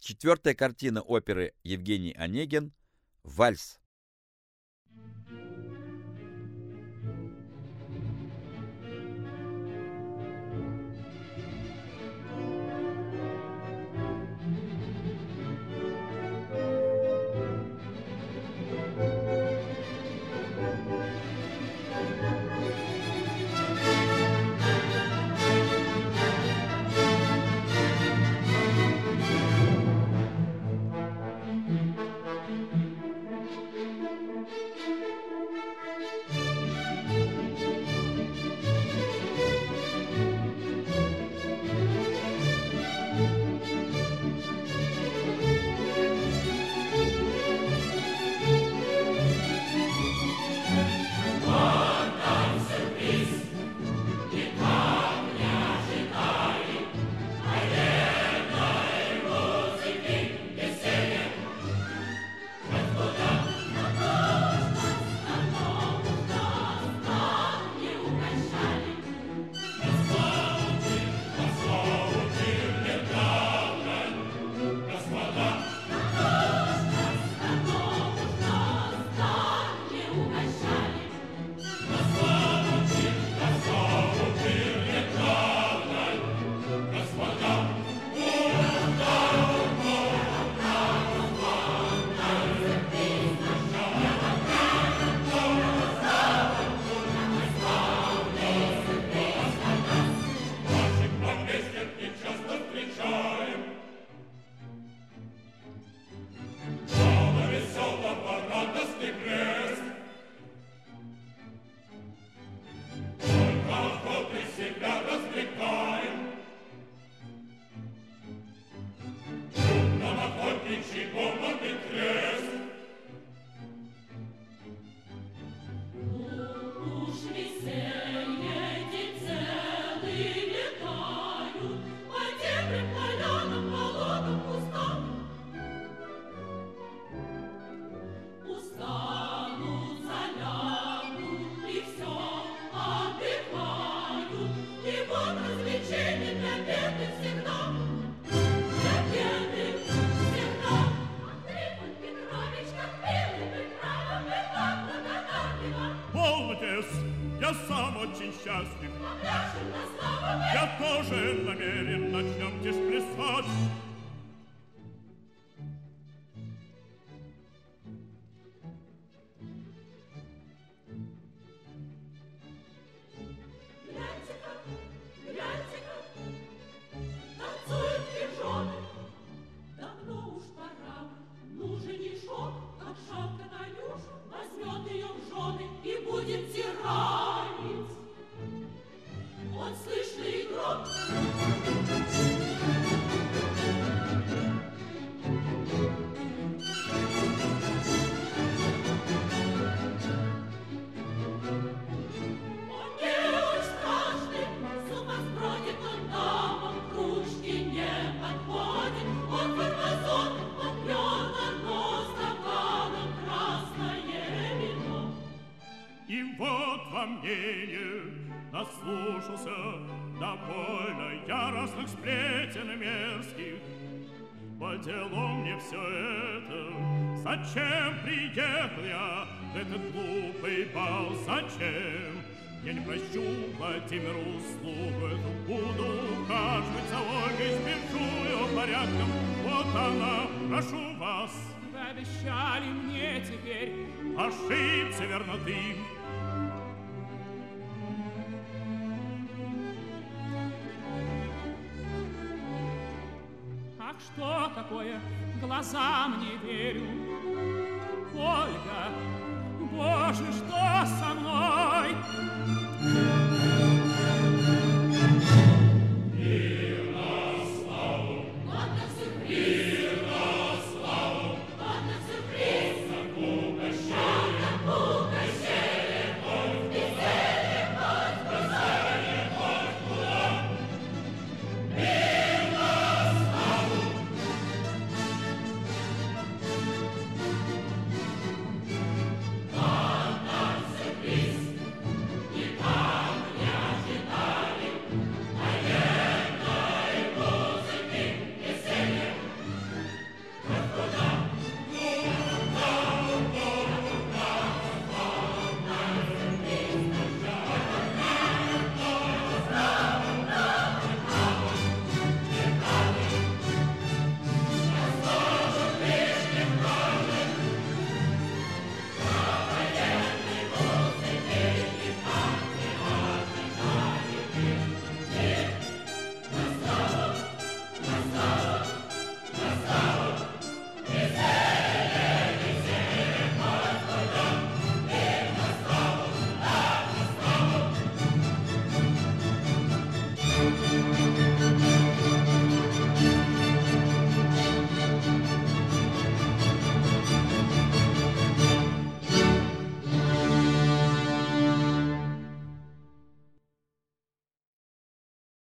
Четвертая картина оперы Евгений Онегин «Вальс». Я сам очень счастлив. Я тоже намерен, начнемте плясать. Наслушался довольно яростных сплетен мерзких. По делу мне все это. Зачем приехал я в этот глупый бал? Зачем? Я не прощу Владимиру услугу эту. Буду ухаживать за Ольгой, сбежу ее порядком. Вот она, прошу вас. Вы обещали мне теперь. Ошибся, верно, ты. Что такое? Глазам не верю. Ольга, Боже, что со мной?